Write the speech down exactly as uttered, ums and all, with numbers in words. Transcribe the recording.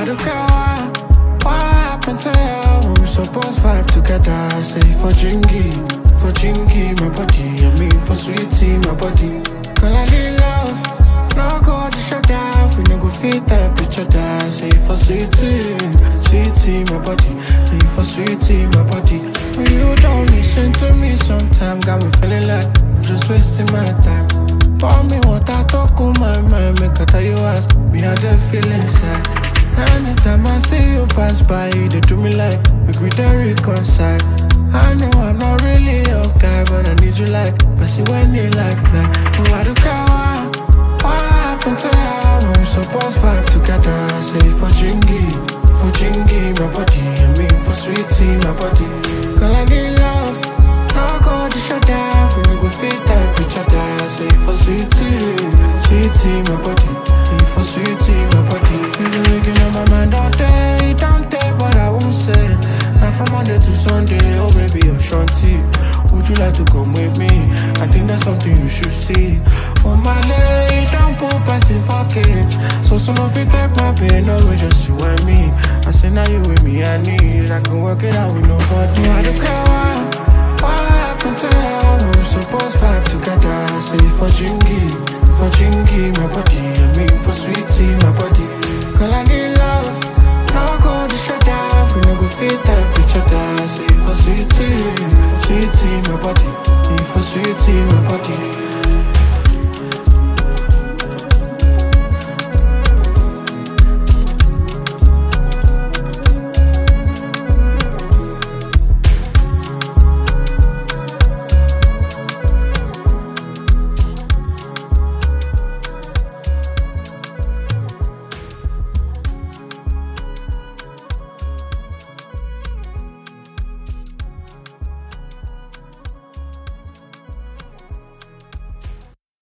I don't care why. What happened to you? When we supposed vibe together. Say for Jingy, for Jingy, my body. I mean for sweetie, my body. Girl, I need love. No go to shut down. We no go fit that bitch or die. Say for sweetie, sweetie, my body. Say for sweetie, my body. When you don't listen to me sometimes, got me feeling like I'm just wasting my time. Pour me water, talk on my mind. Make I tell you ask me how they feel inside. Anytime I see you pass by, they do me like make we dey reconcile. I know I'm not really your guy, but I need you like Messi when you life fly. Oh, I don't care why. What happened to you? When we supposed vibe together. Say for Jingy, for Jingy, my body. I mean for sweetie, my body. Girl, I need love. No go to shut down. We no go fit that bitch or die. Say for sweetie, sweetie, my body. Say for sweetie, my body. You been looking on my mind all day, don't take, but I won't say. Now from Monday to Sunday, oh baby, you're shanty. Would you like to come with me? I think that's something you should see. On my leg, don't put passive package. So soon if you take my pain away, just you and me. I say now you with me, I need. I can work it out with nobody. I don't care why. What happened to you? We supposed vibe together. Say for Jingy, for Jingy, my body. I mean for sweetie, my body. Girl, I need love. No go to shut down. We no go fit that bitch or die. Say for sweetie, for sweetie, my body. Say for sweetie, my body.